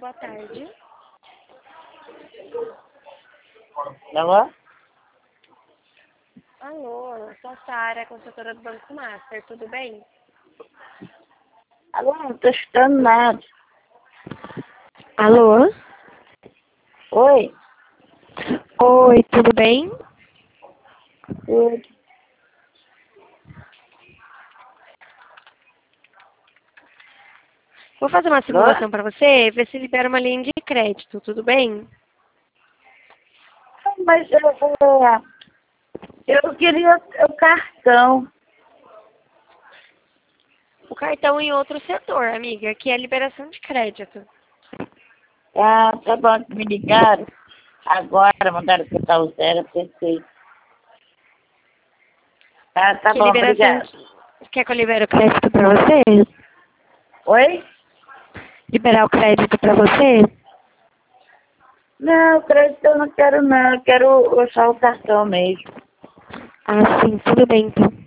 boa tarde. Alô? Alô, eu sou a Sara, consultora do Banco Master, tudo bem? Alô, não tô escutando nada. Alô? Oi? Oi, tudo bem? Tudo. Vou fazer uma Alô? simulação para você, ver se libera uma linha de crédito, tudo bem? Mas eu queria o cartão. O cartão em outro setor, amiga, que é liberação de crédito. Ah, tá bom, me ligaram. Agora mandaram botar o zero, perfeito. Tá Que bom, liberação obrigado. de... Quer que eu libere o crédito para você? Oi? Liberar o crédito para você? Não, crédito eu não quero não. Eu quero só o cartão mesmo. Ah, sim, tudo bem então.